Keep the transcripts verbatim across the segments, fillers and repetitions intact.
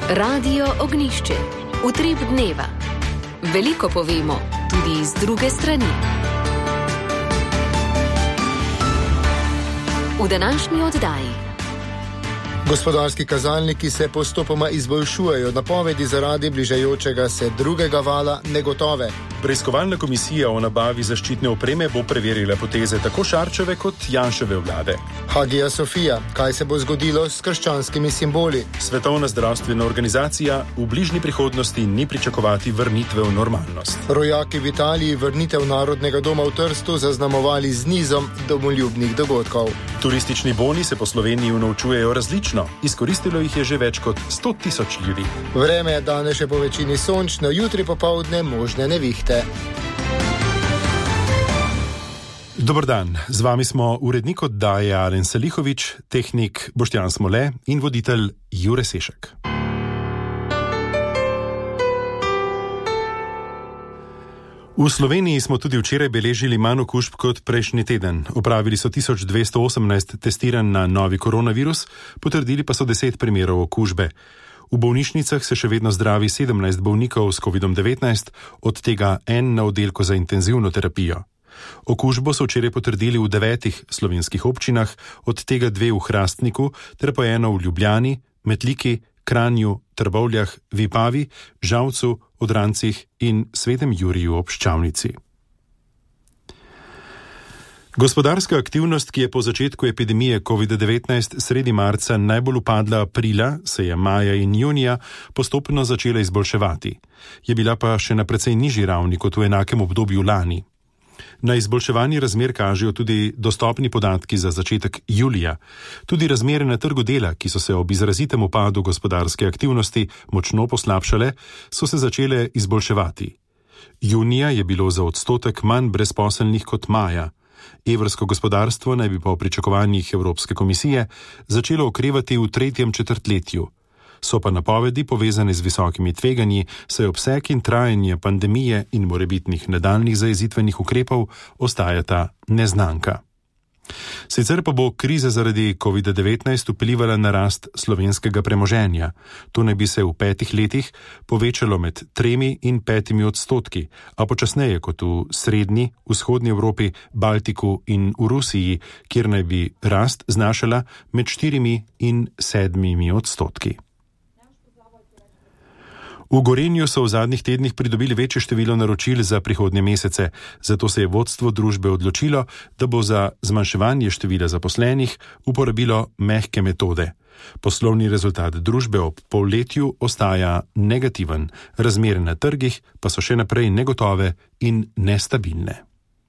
Radio Ognišče, utrip dneva. Veliko povemo, tudi iz druge strani. V današnji oddaji. Gospodarski kazalniki se postopoma izboljšujejo, napovedi zaradi bližajočega se drugega vala negotove. Preiskovalna komisija o nabavi zaščitne opreme bo preverila poteze tako Šarčeve kot Janševe vlade. Hagija Sofija, kaj se bo zgodilo s krščanskimi simboli? Svetovna zdravstvena organizacija, v bližnji prihodnosti ni pričakovati vrnitve v normalnost. Rojaki v Italiji vrnitev Narodnega doma v Trstu zaznamovali z nizom domoljubnih dogodkov. Turistični boni se po Sloveniji unovčujejo različno. Izkoristilo jih je že več kot sto tisoč ljudi. Vreme je danes še po večini sončno, jutri popoldne možne nevihte. Dober dan, z vami smo urednik oddaje Alen Salihovič, tehnik Boštjan Smole in voditelj Jure Sešek. V Sloveniji smo tudi včeraj beležili manj okužb kot prejšnji teden. Opravili so tisoč dvesto osemnajst testiranj na novi koronavirus, potrdili pa so deset primerov okužbe. V bolnišnicah se še vedno zdravi sedemnajst bolnikov s kovidom devetnajst, od tega en na oddelku za intenzivno terapijo. Okužbo so včeraj potrdili v devetih slovenskih občinah, od tega dve v Hrastniku, ter po eno v Ljubljani, Metliki, Kranju, Trbovljah, Vipavi, Žalcu, Odrancih in Svetem Juriju ob Ščavnici. Gospodarska aktivnost, ki je po začetku epidemije covid devetnajst sredi marca najbolj upadla aprila, se je maja in junija postopno začela izboljševati. Je bila pa še na precej nižji ravni kot v enakem obdobju lani. Na izboljševanje razmer kažejo tudi dostopni podatki za začetek julija. Tudi razmere na trgu dela, ki so se ob izrazitem upadu gospodarske aktivnosti močno poslabšale, so se začele izboljševati. Junija je bilo za odstotek manj brezposelnih kot maja. Evrsko gospodarstvo naj bi po pričakovanjih Evropske komisije začelo okrevati v tretjem četrtletju. So pa napovedi povezane z visokimi tveganji, saj obseg in trajanje pandemije in morebitnih nadaljnjih zajezitvenih ukrepov ostajata neznanka. Sicer pa bo kriza zaradi covid devetnajst vplivala na rast slovenskega premoženja. To naj bi se v petih letih povečalo med tremi in petimi odstotki, a počasneje kot v srednji, vzhodni Evropi, Baltiku in v Rusiji, kjer naj bi rast znašala med štirimi in sedmimi odstotki. V Gorenju so v zadnjih tednih pridobili večje število naročil za prihodnje mesece, zato se je vodstvo družbe odločilo, da bo za zmanjševanje števila zaposlenih uporabilo mehke metode. Poslovni rezultat družbe ob polletju ostaja negativen, razmere na trgih pa so še naprej negotove in nestabilne.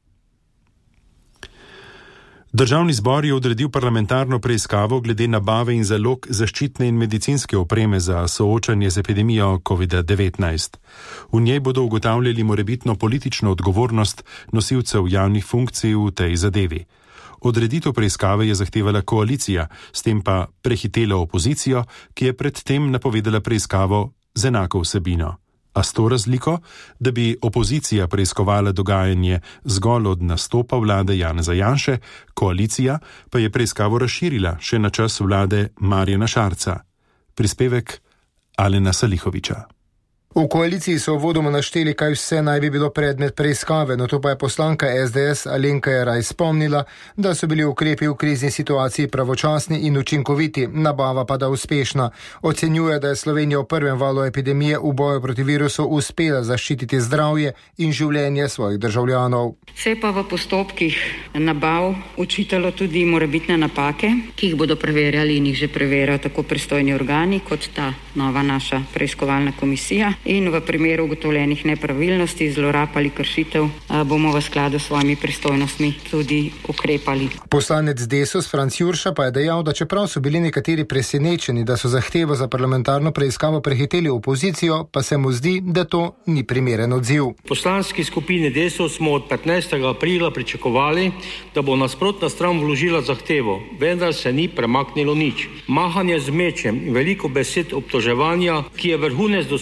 Državni zbor je odredil parlamentarno preiskavo glede nabave in zalog zaščitne in medicinske opreme za soočanje z epidemijo covid devetnajst. V njej bodo ugotavljali morebitno politično odgovornost nosilcev javnih funkcij v tej zadevi. Odreditev preiskave je zahtevala koalicija, s tem pa prehitela opozicijo, ki je predtem napovedala preiskavo z enako vsebino. A s to razliko, da bi opozicija preiskovala dogajanje zgolj od nastopa vlade Janeza Janše, koalicija pa je preiskavo razširila še na čas vlade Marjana Šarca. Prispevek Alena Salihoviča. V koaliciji so uvodoma našteli, kaj vse naj bi bilo predmet preiskave, no to pa je poslanka es de es Alenka Jeraj spomnila, da so bili ukrepi v krizni situaciji pravočasni in učinkoviti, nabava pa da uspešna. Ocenjuje, da je Slovenija v prvem valu epidemije v boju proti virusu uspela zaščititi zdravje in življenje svojih državljanov. Se pa v postopkih nabav učitalo tudi morebitne napake, ki jih bodo preverjali in jih že preverjajo tako pristojni organi kot ta nova naša preiskovalna komisija. In v primeru ugotovljenih nepravilnosti, zlorab ali kršitev bomo v skladu s svojimi pristojnostmi tudi ukrepali. Poslanec Desus Franc Jurša pa je dejal, da čeprav so bili nekateri presenečeni, da so zahtevo za parlamentarno preiskavo prehiteli opozicijo, pa se mu zdi, da to ni primeren odziv. V poslanski skupini Desus smo od petnajstega aprila pričakovali, da bo nasprotna stran vložila zahtevo, vendar se ni premaknilo nič. Mahanje z mečem in veliko besed obtoževanja, ki je vrhunec doseglo z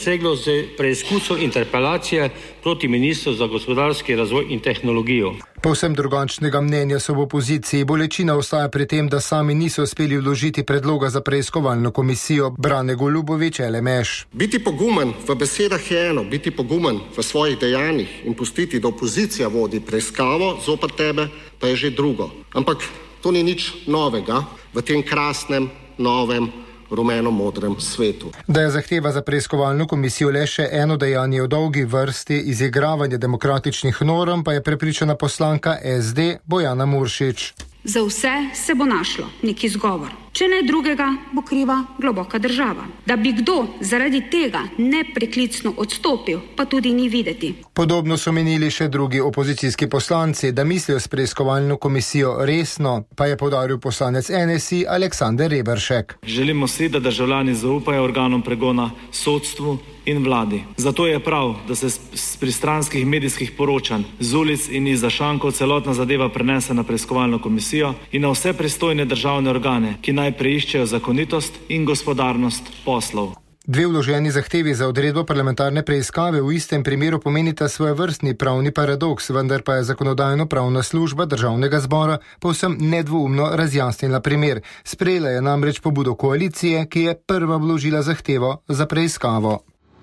z preizkusom interpelacije proti ministru za gospodarski razvoj in tehnologijo. Povsem drugačnega mnenja so v opoziciji. Bolečina ostaja pri tem, da sami niso uspeli vložiti predloga za preiskovalno komisijo. Brane Golubović, L M Š. Biti pogumen v besedah je eno, biti pogumen v svojih dejanjih in pustiti, da opozicija vodi preiskavo zoper tebe, pa je že drugo. Ampak to ni nič novega v tem krasnem, novem, rumeno-modrem svetu. Da je zahteva za preiskovalno komisijo le še eno dejanje v dolgi vrsti izigravanja demokratičnih norm, pa je prepričana poslanka S D Bojana Muršič. Za vse se bo našlo neki izgovor. Če ne drugega, bo kriva globoka država. Da bi kdo zaradi tega nepreklicno odstopil, pa tudi ni videti. Podobno so menili še drugi opozicijski poslanci, da mislijo s preiskovalno komisijo resno, pa je poudaril poslanec N S I Aleksander Reberšek. Želimo si, da državljani zaupajo organom pregona, sodstvu in vladi. Zato je prav, da se z pristranskih medijskih poročanj z ulic in iz zašankov celotna zadeva prenese na preiskovalno komisijo in na vse pristojne državne organe, ki naj preiščejo zakonitost in gospodarnost poslov. Dve vloženi zahtevi za odredbo parlamentarne preiskave v istem primeru pomenita svojevrstni pravni paradoks, vendar pa je zakonodajno-pravna služba Državnega zbora povsem nedvoumno razjasnila primer. Sprejela je namreč pobudo koalicije, ki je prva vložila zahtevo za preiskavo.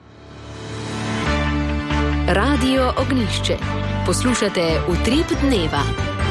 Radio Ognjišče. Poslušate Utrip dneva.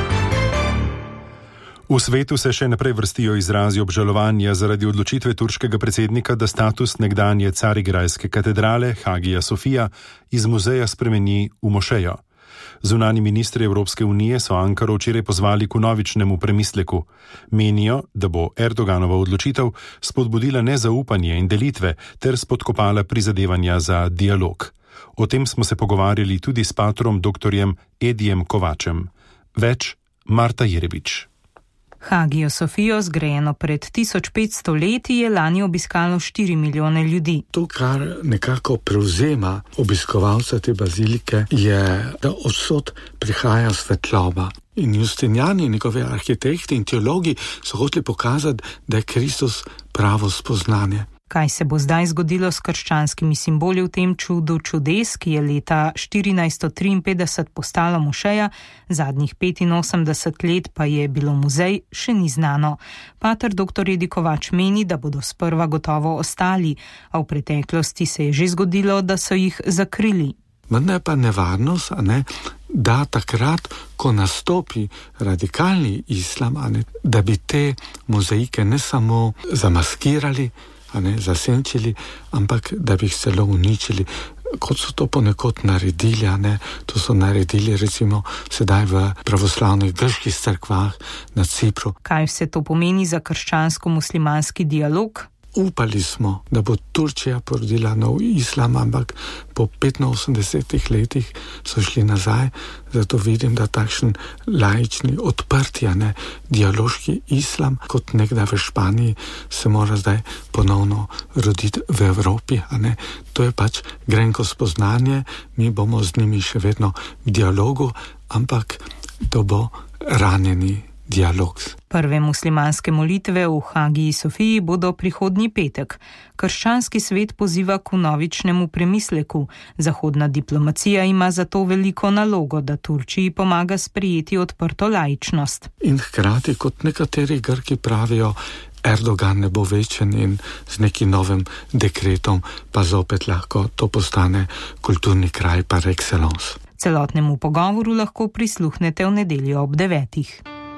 V svetu se še naprej vrstijo izrazi obžalovanja zaradi odločitve turškega predsednika, da status nekdanje carigrajske katedrale Hagija Sofija iz muzeja spremeni v mošejo. Zunani ministri Evropske unije so Ankaro včeraj pozvali k vnovičnemu premisleku. Menijo, da bo Erdoganova odločitev spodbudila nezaupanje in delitve ter spodkopala prizadevanja za dialog. O tem smo se pogovarjali tudi s patrom doktorjem Edijem Kovačem. Več Marta Jerebič. Hagijo Sofijo, zgrajeno pred tisoč petsto leti, je lani obiskalo štiri milijone ljudi. To, kar nekako prevzema obiskovalca te bazilike, je, da odsod prihaja svetloba. In Justinjani, njegovi arhitekti in teologi so hoteli pokazati, da je Kristus pravo spoznanje. Kaj se bo zdaj zgodilo s krščanskimi simboli v tem čudu čudes, ki je leta štirinajststo triinpetdeset postala mošeja, zadnjih petinosemdeset let pa je bilo muzej, še ni znano. Pater doktor Edi Kovač meni, da bodo sprva gotovo ostali, a v preteklosti se je že zgodilo, da so jih zakrili. Vendar je pa nevarnost, a ne, da takrat, ko nastopi radikalni islam, a ne, da bi te mozaike ne samo zamaskirali, a ne, zasenčili, ampak da bi jih celo uničili, kot so to ponekod naredili, a ne, to so naredili recimo sedaj v pravoslavnih grških cerkvah na Cipru. Kaj vse to pomeni za krščansko-muslimanski dialog? Upali smo, da bo Turčija porodila nov islam, ampak po petinosemdesetih letih so šli nazaj, zato vidim, da takšen laični, odprti, a ne, dialoški islam, kot nekdaj v Španiji, se mora zdaj ponovno roditi v Evropi, a ne. To je pač grenko spoznanje, mi bomo z njimi še vedno v dialogu, ampak to bo ranjeni dialog. Prve muslimanske molitve v Hagiji Sofiji bodo prihodnji petek. Krščanski svet poziva k vnovičnemu premisleku. Zahodna diplomacija ima zato veliko nalogo, da Turčiji pomaga sprijeti odprto laičnost. In hkrati, kot nekateri Grki pravijo, Erdogan ne bo večen in z nekim novim dekretom pa zopet lahko to postane kulturni kraj par excellence. Celotnemu pogovoru lahko prisluhnete v nedeljo ob devetih.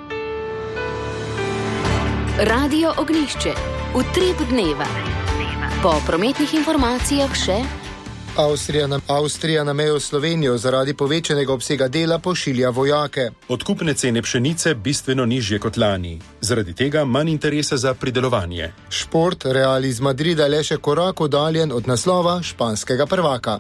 Radio Ognjišče. Utrip dneva. Po prometnih informacijah še Avstrija na, Avstrija na mejo Slovenijo zaradi povečanega obsega dela pošilja vojake. Odkupne cene pšenice bistveno nižje kot lani. Zaradi tega manj interesa za pridelovanje. Šport, Real iz Madrida le še korak oddaljen od naslova španskega prvaka.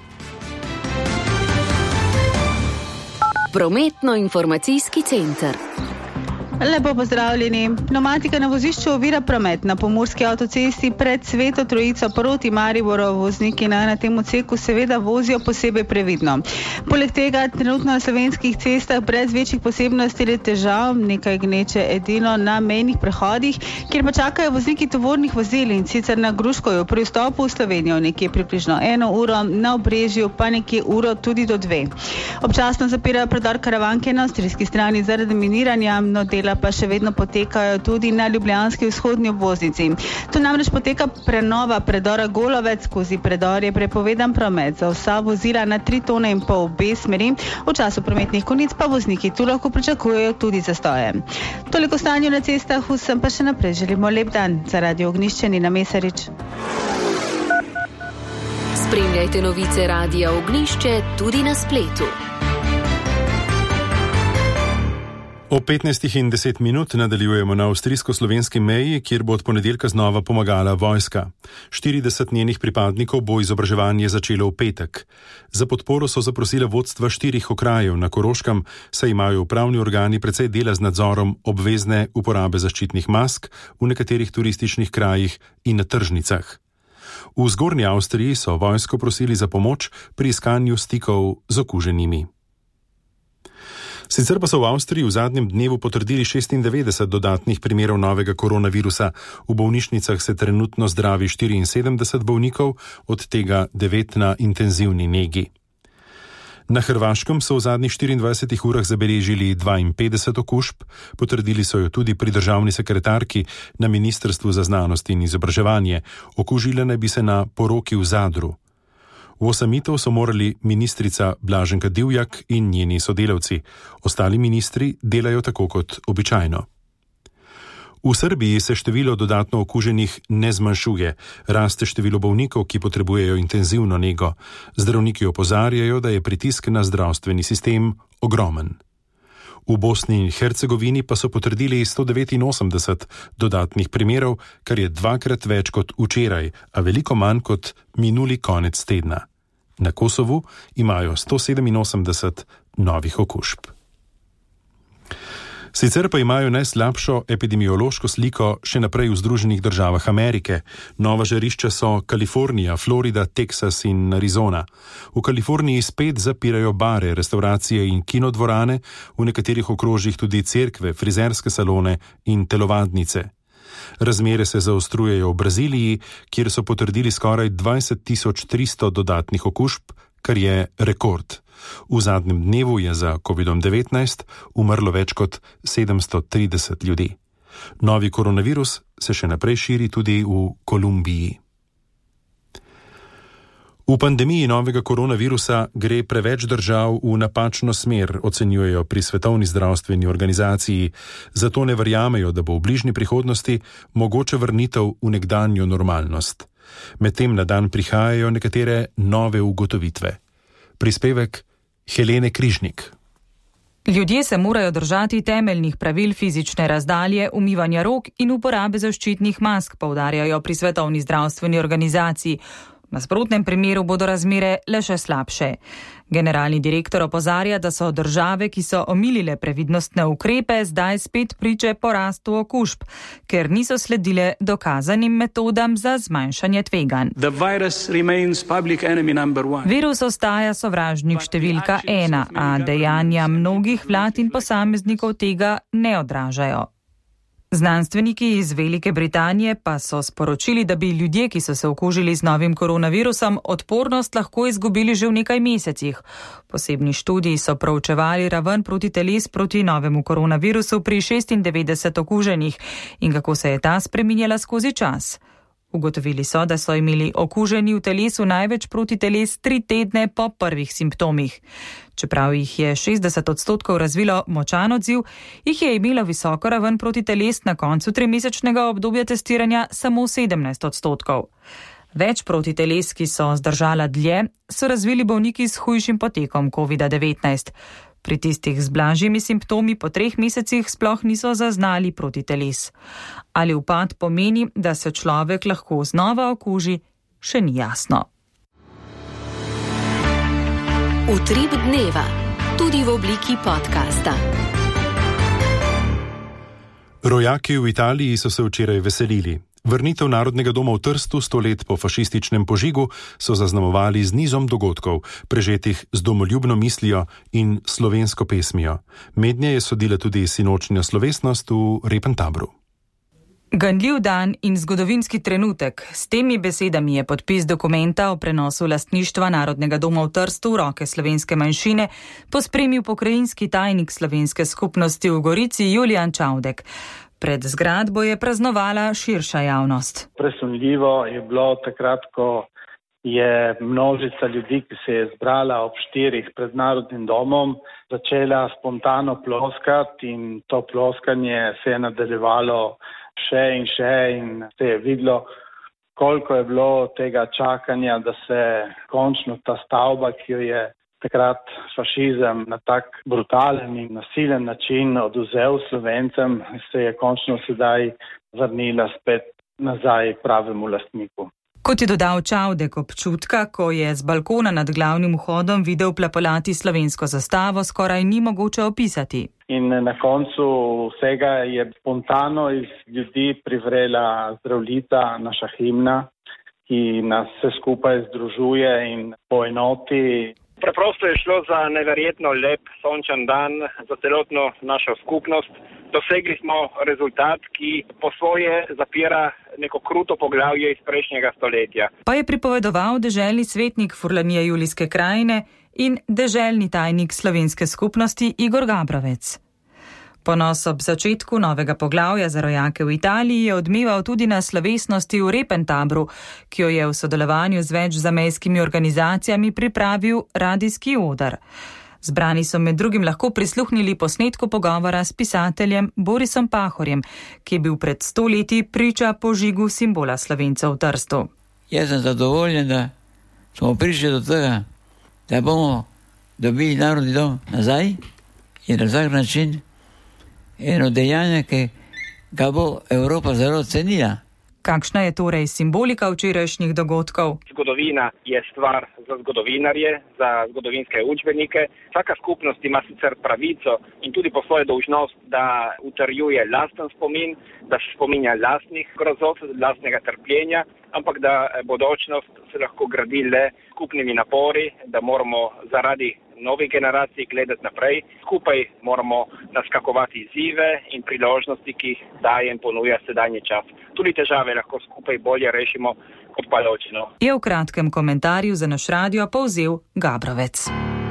Prometno-informacijski center. Lepo pozdravljeni. Pneumatika na vozišču ovira promet na pomurski avtocesti pred Sveto Trojico proti Mariboru. Vozniki na, na tem odseku seveda vozijo posebej previdno. Poleg tega trenutno na slovenskih cestah brez večjih posebnosti ali težav, nekaj gneče edino na mejnih prehodih, kjer pa čakajo vozniki tovornih vozil, in sicer na Gruškovju pri vstopu v Slovenijo nekje približno eno uro, na Obrežju pa nekje uro tudi do dve. Občasno zapirajo predor Karavanke na avstrijski strani zaradi miniranja, no dela pa še vedno potekajo tudi na ljubljanski vzhodni obvoznici. Tu namreč poteka prenova predora Golovec, skozi predor je prepovedan promet za vsa vozila na tri tone in pol obe smeri, v času prometnih konic pa vozniki tu lahko pričakujejo tudi zastoje. Toliko stanju na cestah, vsem pa še naprej želimo lep dan. Za Radio Ognjišče Nina Mesarič. Spremljajte novice Radia Ognjišče tudi na spletu. O petnajstih in deset minut nadaljujemo na avstrijsko-slovenski meji, kjer bo od ponedeljka znova pomagala vojska. štirideset njenih pripadnikov bo izobraževanje začelo v petek. Za podporo so zaprosile vodstva štirih okrajev na Koroškem, saj imajo upravni organi precej dela z nadzorom obvezne uporabe zaščitnih mask v nekaterih turističnih krajih in na tržnicah. V Zgornji Avstriji so vojsko prosili za pomoč pri iskanju stikov z okuženimi. Sicer pa so v Avstriji v zadnjem dnevu potrdili šestindevetdeset dodatnih primerov novega koronavirusa. V bolnišnicah se trenutno zdravi štiriinsedemdeset bolnikov, od tega devet na intenzivni negi. Na Hrvaškem so v zadnjih štiriindvajsetih urah zabeležili dvainpetdeset okužb, potrdili so jo tudi pri državni sekretarki na Ministrstvu za znanost in izobraževanje. Okužile naj bi se na poroki v Zadru. V osamitev so morali ministrica Blaženka Divjak in njeni sodelavci. Ostali ministri delajo tako kot običajno. V Srbiji se število dodatno okuženih ne zmanjšuje, raste število bolnikov, ki potrebujejo intenzivno nego. Zdravniki opozarjajo, da je pritisk na zdravstveni sistem ogromen. V Bosni in Hercegovini pa so potrdili sto devetinosemdeset dodatnih primerov, kar je dvakrat več kot včeraj, a veliko manj kot minuli konec tedna. Na Kosovu imajo sto sedeminosemdeset novih okužb. Sicer pa imajo najslabšo epidemiološko sliko še naprej v Združenih državah Amerike. Nova žarišča so Kalifornija, Florida, Teksas in Arizona. V Kaliforniji spet zapirajo bare, restauracije in kinodvorane, v nekaterih okrožjih tudi cerkve, frizerske salone in telovadnice. Razmere se zaostrujejo v Braziliji, kjer so potrdili skoraj dvajset tisoč tristo dodatnih okužb, kar je rekord. V zadnjem dnevu je za kovidom devetnajst umrlo več kot sedemsto trideset ljudi. Novi koronavirus se še naprej širi tudi v Kolumbiji. V pandemiji novega koronavirusa gre preveč držav v napačno smer, ocenjujejo pri Svetovni zdravstveni organizaciji, zato ne verjamejo, da bo v bližnji prihodnosti mogoče vrnitev v nekdanjo normalnost. Medtem na dan prihajajo nekatere nove ugotovitve. Prispevek Helene Križnik. Ljudje se morajo držati temeljnih pravil fizične razdalje, umivanja rok in uporabe zaščitnih mask, poudarjajo pri Svetovni zdravstveni organizaciji. V nasprotnem primeru bodo razmere le še slabše. Generalni direktor opozarja, da so države, ki so omilile previdnostne ukrepe, zdaj spet priče porastu okužb, ker niso sledile dokazanim metodam za zmanjšanje tveganj. Virus ostaja sovražnik številka ena, a dejanja mnogih vlad in posameznikov tega ne odražajo. Znanstveniki iz Velike Britanije pa so sporočili, da bi ljudje, ki so se okužili z novim koronavirusom, odpornost lahko izgubili že v nekaj mesecih. Posebni študiji so proučevali raven protiteles proti novemu koronavirusu pri šestindevetdeset okuženih in kako se je ta spreminjala skozi čas. Ugotovili so, da so imeli okuženi v telesu največ protiteles tri tedne po prvih simptomih. Čeprav jih je šestdeset odstotkov razvilo močan odziv, jih je imelo visoko raven protiteles na koncu trimesečnega obdobja testiranja samo sedemnajst odstotkov. Več protiteles, ki so zdržala dlje, so razvili bolniki s hujšim potekom kovida devetnajst. Pri tistih z blažjimi simptomi po treh mesecih sploh niso zaznali protiteles. Ali upad pomeni, da se človek lahko znova okuži, še ni jasno. Utrip dneva, tudi v obliki podcasta. Rojaki v Italiji so se včeraj veselili. Vrnitev Narodnega doma v Trstu sto let po fašističnem požigu so zaznamovali z nizom dogodkov, prežetih z domoljubno mislijo in slovensko pesmijo. Mednje je sodila tudi sinočnja slovesnost v Repentabru. Ganljiv dan in zgodovinski trenutek. S temi besedami je podpis dokumenta o prenosu lastništva Narodnega doma v Trstu v roke slovenske manjšine pospremil pokrajinski tajnik slovenske skupnosti v Gorici Julijan Čavdek. Pred zgradbo je praznovala širša javnost. Presunljivo je bilo takrat, ko je množica ljudi, ki se je zbrala ob štirih pred Narodnim domom, začela spontano ploskati in to ploskanje se je nadaljevalo še in še in se je videlo, koliko je bilo tega čakanja, da se končno ta stavba, ki jo je takrat fašizem na tak brutalen in nasilen način oduzel Slovencem, se je končno sedaj vrnila spet nazaj pravemu lastniku. Kot je dodal Čavdek, občutka, ko je z balkona nad glavnim vhodom videl plapolati slovensko zastavo, skoraj ni mogoče opisati. In na koncu vsega je spontano iz ljudi privrela Zdravljica, naša himna, ki nas vse skupaj združuje in poenoti. Preprosto je šlo za neverjetno lep sončen dan za celotno našo skupnost. Dosegli smo rezultat, ki po svoje zapira neko kruto poglavje iz prejšnjega stoletja. Pa je pripovedoval deželni svetnik Furlanije Julijske krajine in deželni tajnik slovenske skupnosti Igor Gabrovec. Ponos ob začetku novega poglavja za rojake v Italiji je odmeval tudi na slovesnosti v Repentabru, ki jo je v sodelovanju z več zamejskimi organizacijami pripravil radijski oder. Zbrani so med drugim lahko prisluhnili posnetku pogovora s pisateljem Borisom Pahorjem, ki je bil pred sto leti priča požigu simbola Slovencev v Trstu. Jaz sem zadovoljen, da smo prišli do tega, da bomo dobili Narodni dom nazaj in na vsak način eno dejanje, ki ga bo Evropa zelo cenila. Kakšna je torej simbolika včerajšnjih dogodkov? Zgodovina je stvar za zgodovinarje, za zgodovinske učbenike. Vsaka skupnost ima sicer pravico in tudi po svojo dolžnost, da utrjuje lasten spomin, da se spominja lastnih grozot, lastnega trpljenja, ampak da bodočnost se lahko gradi le skupnimi napori, da moramo zaradi novih generacij gledati naprej. Skupaj moramo naskakovati izzive in priložnosti, ki jih daje in ponuja sedajni čas. Tudi težave lahko skupaj bolje rešimo kot pa ločeno. Je v kratkem komentarju za naš radio povzel Gabrovec.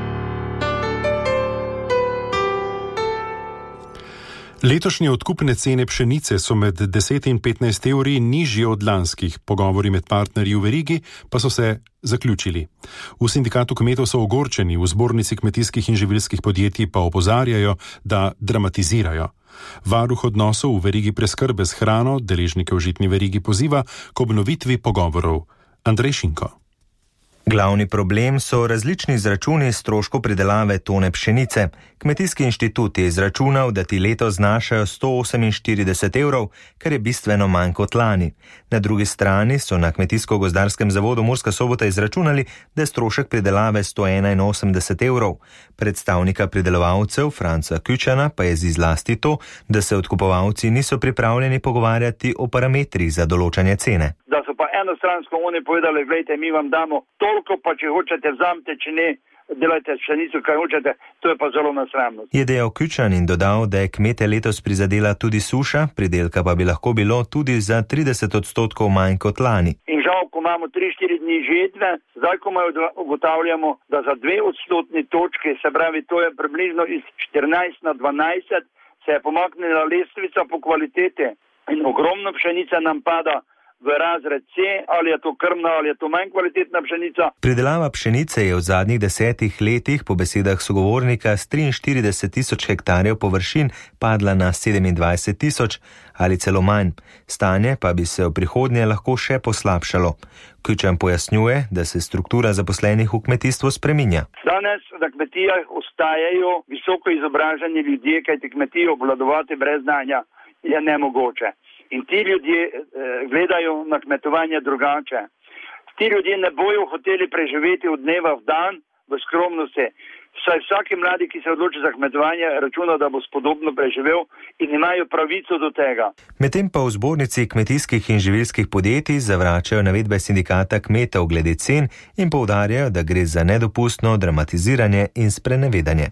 Letošnje odkupne cene pšenice so med deset in petnajst evri nižje od lanskih, pogovori med partnerji v verigi pa so se zaključili. V sindikatu kmetov so ogorčeni, v zbornici kmetijskih in živilskih podjetij pa opozarjajo, da dramatizirajo. Varuh odnosov v verigi preskrbe s hrano deležnike v žitni verigi poziva k obnovitvi pogovorov. Andrej Šinko. Glavni problem so različni izračuni stroškov pridelave tone pšenice. Kmetijski inštitut je izračunal, da ti letos znašajo sto oseminštirideset evrov, kar je bistveno manj kot lani. Na drugi strani so na Kmetijsko-gozdarskem zavodu Murska Sobota izračunali, da je strošek pridelave sto enainosemdeset evrov. Predstavnika pridelovalcev Franca Küčana pa je zlasti to, da se odkupovalci niso pripravljeni pogovarjati o parametrih za določanje cene. Da so pa enostransko oni povedali, gledajte, mi vam damo toliko, pa če hočete vzamete, če ne, delajte pšenico, kaj hočete, to je pa zelo nasramno. Je dejal Küčan in dodal, da je kmete letos prizadela tudi suša, pridelka pa bi lahko bilo tudi za trideset odstotkov manj kot lani. In žal, ko imamo tri štiri dni žetve, zdaj ko ugotavljamo, da za dve odstotni točki, se pravi, to je približno iz štirinajst na dvanajst, se je pomaknila lestvica po kvalitete in ogromno pšenica nam pada v razred C, ali je to krmna, ali je to manj kvalitetna pšenica. Pridelava pšenice je v zadnjih desetih letih po besedah sogovornika s triinštirideset tisoč hektarjev površin padla na sedemindvajset tisoč ali celo manj. Stanje pa bi se v prihodnje lahko še poslabšalo. Küčan pojasnjuje, da se struktura zaposlenih v kmetijstvu spreminja. Danes na kmetijah ostajajo visoko izobraženi ljudje, kajti kmetijo obvladovati brez znanja je nemogoče. In ti ljudje eh, gledajo na kmetovanje drugače. Ti ljudje ne bojo hoteli preživeti od dneva v dan, v skromnosti. Saj vsaki mladi, ki se odloči za kmetovanje, računa, da bo spodobno preživel in imajo pravico do tega. Medtem pa v zbornici kmetijskih in živilskih podjetij zavračajo navedbe sindikata kmetov glede cen in poudarjajo, da gre za nedopustno dramatiziranje in sprenevedanje.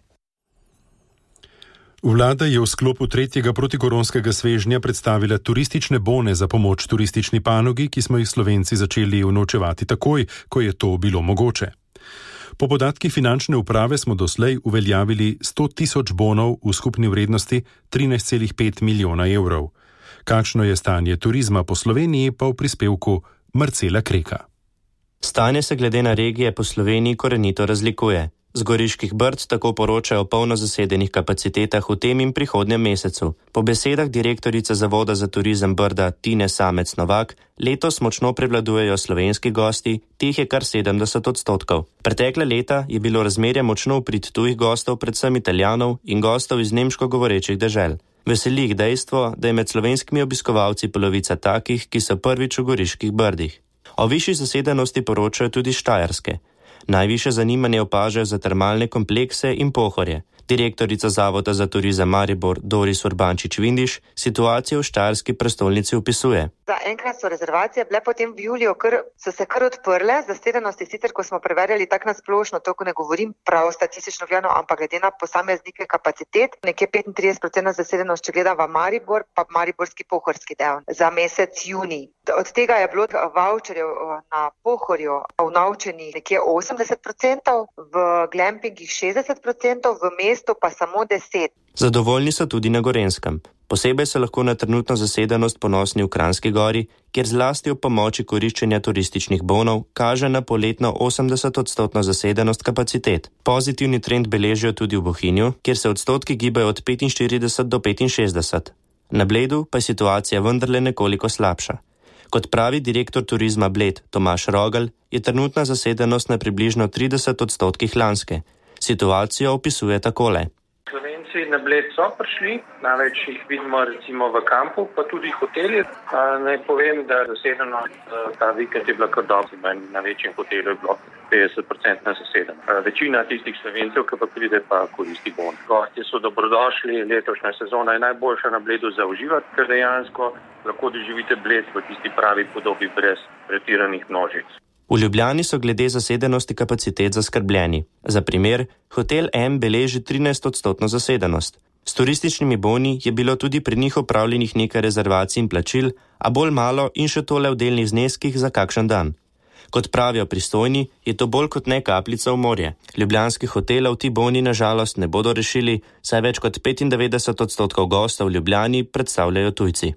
Vlada je v sklopu tretjega protikoronskega svežnja predstavila turistične bone za pomoč turistični panogi, ki smo jih Slovenci začeli unovčevati takoj, ko je to bilo mogoče. Po podatkih finančne uprave smo doslej uveljavili sto tisoč bonov v skupni vrednosti trinajst celih pet milijona evrov. Kakšno je stanje turizma po Sloveniji, pa v prispevku Marcela Kreka. Stanje se glede na regije po Sloveniji korenito razlikuje. Z Goriških Brd tako poročajo o polno zasedenih kapacitetah v tem in prihodnjem mesecu. Po besedah direktorice Zavoda za turizem Brda Tine Samec Novak, letos močno prevladujejo slovenski gosti, teh je kar sedemdeset odstotkov. Pretekle leta je bilo razmerje močno v prid tujih gostov, predvsem Italijanov in gostov iz nemško govorečih dežel. Veseli jih dejstvo, da je med slovenskimi obiskovalci polovica takih, ki so prvič v Goriških Brdih. O višji zasedenosti poročajo tudi Štajerske. Najviše zanimanje opažajo za termalne komplekse in Pohorje. Direktorica Zavoda za turizem Maribor Doris Urbančič-Vindiš situacijo v štajerski prestolnici opisuje. Za enkrat so rezervacije bile potem v juliju, kar so se kar odprle, zasedenosti sicer, ko smo preverjali tak nasplošno, to ko ne govorim prav statistično gledano, ampak glede na posameznike kapacitet, nekje petintrideset procentov zasedenost, če gledam v Maribor, pa mariborski pohorski del za mesec junij. Od tega je bilo voucherjev na Pohorju vnovčenih nekje osemdeset procentov, v glampingih šestdeset procentov, v mestu pa samo deset. Zadovoljni so tudi na Gorenskem. Posebej so lahko na trenutno zasedenost ponosni v Kranjski Gori, kjer zlasti ob pomoči koriščenja turističnih bonov kaže na poletno osemdeset odstotno zasedenost kapacitet. Pozitivni trend beležijo tudi v Bohinju, kjer se odstotki gibajo od petinštirideset do petinšestdeset. Na Bledu pa je situacija vendarle nekoliko slabša. Kot pravi direktor turizma Bled Tomaž Rogelj, je trenutna zasedenost na približno trideset odstotkih lanske. Situacijo opisuje takole. Slovenci na Bled so prišli, največ jih vidimo recimo v kampu, pa tudi hoteli. Naj povem, da zasedenost ta vikend je bila kar dobra, na večjem hotelu je bilo petdeset procentov zasedenost. Večina tistih Slovencev, ki pa pride, pa koristi bon. Gostje so dobrodošli, letošnja sezona je najboljša na Bledu za uživati, ker dejansko lahko doživite Bled v tisti pravi podobi brez pretiranih množic. V Ljubljani so glede zasedenosti kapacitet zaskrbljeni. Za primer, hotel M beleži trinajst odstotno zasedenost. S turističnimi boni je bilo tudi pri njih opravljenih nekaj rezervacij in plačil, a bolj malo in še tole v delnih zneskih za kakšen dan. Kot pravijo pristojni, je to bolj kot ne kapljica v morje. Ljubljanskih hotelov ti boni na žalost ne bodo rešili, saj več kot petindevetdeset odstotkov gostov v Ljubljani predstavljajo tujci.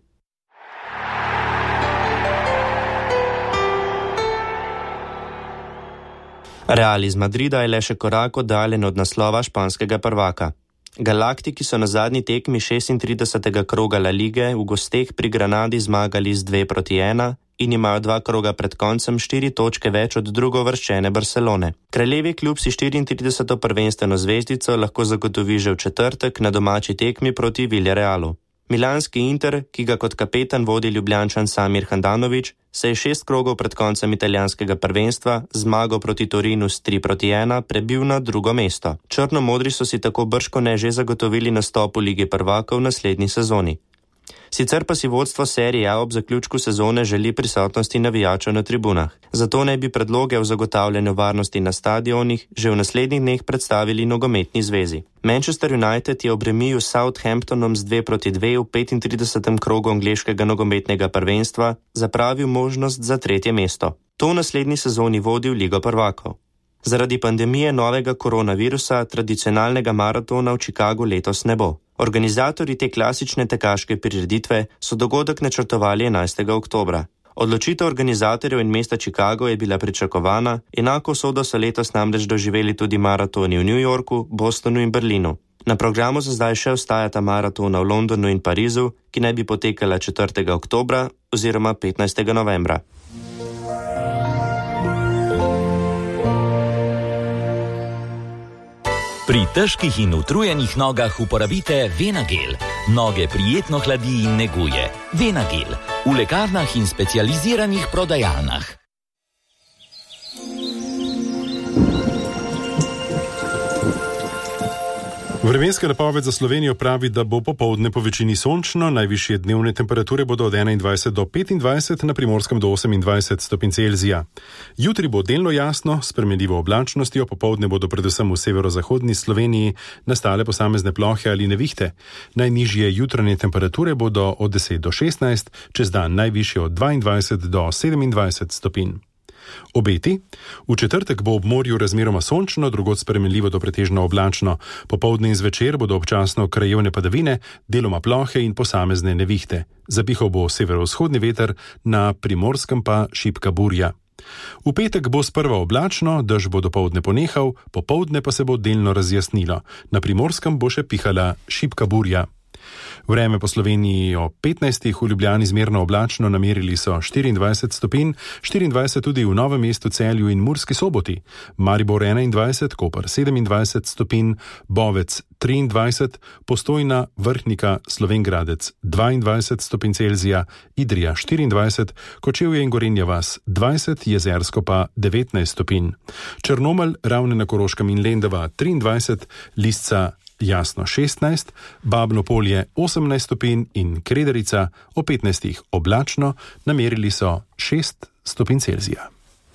Real iz Madrida je le še korak oddaljen od naslova španskega prvaka. Galaktiki so na zadnji tekmi šestintridesetega kroga La Lige v gosteh pri Granadi zmagali z dve proti ena in imajo dva kroga pred koncem štiri točke več od drugovrščene Barcelone. Kraljevi klub si štiriintrideseto prvenstveno zvezdico lahko zagotovi že v četrtek na domači tekmi proti Villarealu. Milanski Inter, ki ga kot kapetan vodi Ljubljančan Samir Handanović, se je šest krogov pred koncem italijanskega prvenstva zmago proti Torinu s tri proti ena prebil na drugo mesto. Črno-modri so si tako bržkone že zagotovili nastop v Ligi prvakov v naslednji sezoni. Sicer pa si vodstvo serije A ob zaključku sezone želi prisotnosti navijačev na tribunah. Zato naj bi predloge o zagotavljanju varnosti na stadionih že v naslednjih dneh predstavili nogometni zvezi. Manchester United je ob remiju s Southamptonom z dve proti dve v petintridesetem krogu angleškega nogometnega prvenstva zapravil možnost za tretje mesto. To v naslednji sezoni vodi v Ligo prvakov. Zaradi pandemije novega koronavirusa tradicionalnega maratona v Chicagu letos ne bo. Organizatorji te klasične tekaške prireditve so dogodek načrtovali enajstega oktobra. Odločitev organizatorjev in mesta Chicago je bila pričakovana, enako sodo so letos namreč doživeli tudi maratoni v New Yorku, Bostonu in Berlinu. Na programu za zdaj še ostajata maratona v Londonu in Parizu, ki naj bi potekala četrtega oktobra oziroma petnajstega novembra. Pri težkih in utrujenih nogah uporabite Venagel. Noge prijetno hladi in neguje. Venagel. V lekarnah in specializiranih prodajalnah. Vremenska napoved za Slovenijo pravi, da bo popoldne po večini sončno, najvišje dnevne temperature bodo od enaindvajset do petindvajset, na Primorskem do osemindvajset stopinj Celzija. Jutri bo delno jasno, s spremenljivo oblačnostjo, popoldne bodo predvsem v severozahodni Sloveniji nastale posamezne plohe ali nevihte. Najnižje jutranje temperature bodo od deset do šestnajst, čez dan najvišje od dvaindvajset do sedemindvajset stopinj. Obeti. V četrtek bo ob morju razmeroma sončno, drugod spremenljivo do pretežno oblačno. Popoldne in zvečer bodo občasno krajevne padavine, deloma plohe in posamezne nevihte. Zapihal bo severovzhodni veter, na Primorskem pa šibka burja. V petek bo sprva oblačno, dež bo dopoldne ponehal, popoldne pa se bo delno razjasnilo. Na Primorskem bo še pihala šibka burja. Vreme po Sloveniji ob petnajstih, v Ljubljani zmerno oblačno, namerili so štiriindvajset stopinj, štiriindvajset tudi v Novem mestu, Celju in Murski Soboti. Maribor enaindvajset, Koper sedemindvajset stopinj, Bovec triindvajset, Postojna, Vrhnika, Slovenj Gradec dvaindvajset stopinj Celzija, Idrija štiriindvajset, Kočevje in Gorenja vas dvajset, Jezersko pa devetnajst stopinj. Črnomelj, Ravne na Koroškem in Lendava triindvajset, Lisca jasno šestnajst, Babno Polje osemnajst stopinj in Krederica o petnajstih oblačno, namerili so šest stopinj Celzija.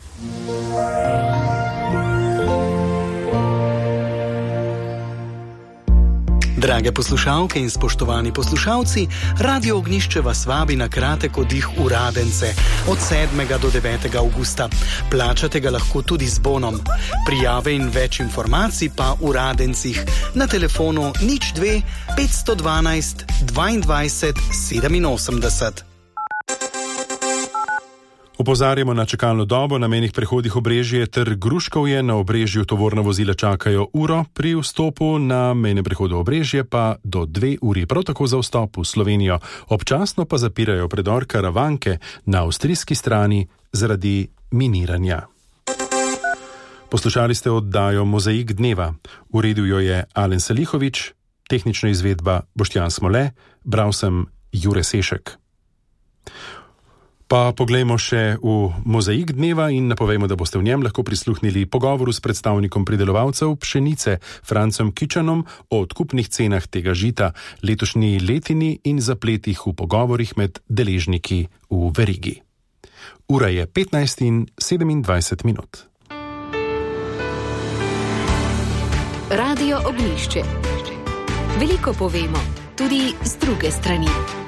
Drage poslušalke in spoštovani poslušalci, Radio Ognjišče vas vabi na kratek oddih v Radence od sedmega do devetega avgusta. Plačate ga lahko tudi z bonom. Prijave in več informacij pa v Radencih na telefonu nič dve petsto dvanajst dvaindvajset sedeminosemdeset. Opozarjamo na čakalno dobo na mejnih prehodih Obrežje ter Gruškovje. Na Obrežju tovorna vozila čakajo uro, pri vstopu na mejnem prehodu Obrežje pa do dve uri. Prav tako za vstop v Slovenijo. Občasno pa zapirajo predor Karavanke na avstrijski strani zaradi miniranja. Poslušali ste oddajo Mozaik dneva. Uredil jo je Alen Salihovič, tehnična izvedba Boštjan Smole, bral sem Jure Sešek. Pa poglejmo še v Mozaik dneva in napovejmo, da boste v njem lahko prisluhnili pogovoru s predstavnikom pridelovalcev pšenice Francem Kičanom o odkupnih cenah tega žita, letošnji letini in zapletih v pogovorih med deležniki v verigi. Ura je petnajst in sedemindvajset minut. Radio Ognjišče. Veliko povemo, tudi z druge strani.